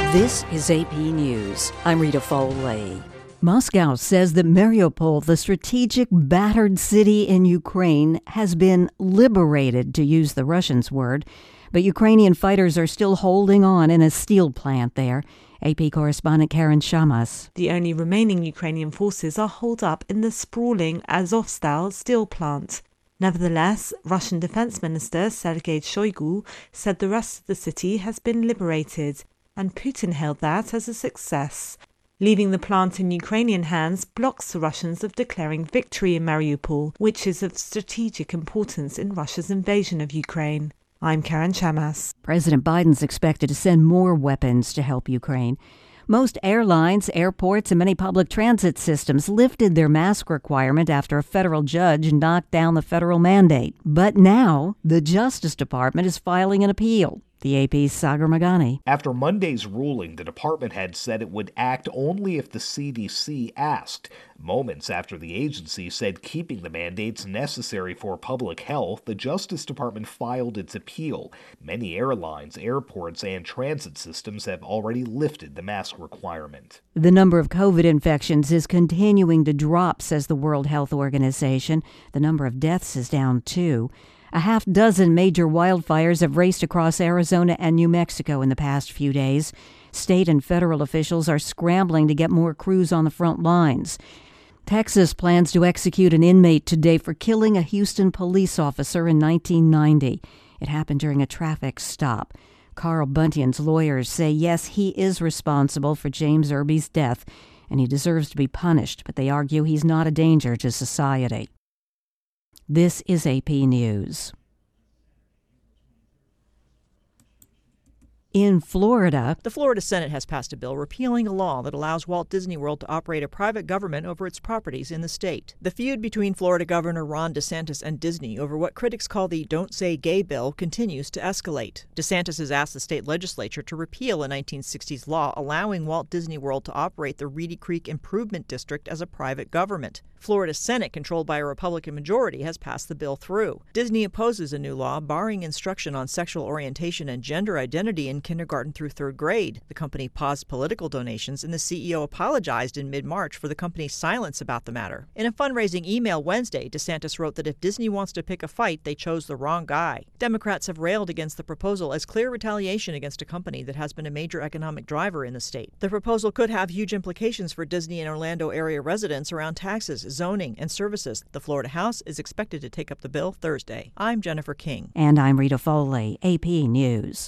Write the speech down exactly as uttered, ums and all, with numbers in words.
This is A P News. I'm Rita Foley. Moscow says that Mariupol, the strategic battered city in Ukraine, has been liberated, to use the Russians' word. But Ukrainian fighters are still holding on in a steel plant there. A P correspondent Karen Shamas. The only remaining Ukrainian forces are holed up in the sprawling Azovstal steel plant. Nevertheless, Russian Defense Minister Sergei Shoigu said the rest of the city has been liberated, and Putin hailed that as a success. Leaving the plant in Ukrainian hands blocks the Russians of declaring victory in Mariupol, which is of strategic importance in Russia's invasion of Ukraine. I'm Karen Shamas. President Biden's expected to send more weapons to help Ukraine. Most airlines, airports, and many public transit systems lifted their mask requirement after a federal judge knocked down the federal mandate. But now, the Justice Department is filing an appeal. The A P's Sagar Meghani. After Monday's ruling, the department had said it would act only if the C D C asked. Moments after the agency said keeping the mandates necessary for public health, the Justice Department filed its appeal. Many airlines, airports, and transit systems have already lifted the mask requirement. The number of COVID infections is continuing to drop, says the World Health Organization. The number of deaths is down, too. A half dozen major wildfires have raced across Arizona and New Mexico in the past few days. State and federal officials are scrambling to get more crews on the front lines. Texas plans to execute an inmate today for killing a Houston police officer in nineteen ninety. It happened during a traffic stop. Carl Buntian's lawyers say, yes, he is responsible for James Irby's death, and he deserves to be punished, but they argue he's not a danger to society. This is A P News. In Florida, the Florida Senate has passed a bill repealing a law that allows Walt Disney World to operate a private government over its properties in the state. The feud between Florida Governor Ron DeSantis and Disney over what critics call the Don't Say Gay bill continues to escalate. DeSantis has asked the state legislature to repeal a nineteen sixties law allowing Walt Disney World to operate the Reedy Creek Improvement District as a private government. Florida's Senate, controlled by a Republican majority, has passed the bill through. Disney opposes a new law barring instruction on sexual orientation and gender identity in kindergarten through third grade. The company paused political donations, and the C E O apologized in mid-March for the company's silence about the matter. In a fundraising email Wednesday, DeSantis wrote that if Disney wants to pick a fight, they chose the wrong guy. Democrats have railed against the proposal as clear retaliation against a company that has been a major economic driver in the state. The proposal could have huge implications for Disney and Orlando area residents around taxes, zoning, and services. The Florida House is expected to take up the bill Thursday. I'm Jennifer King. And I'm Rita Foley, A P News.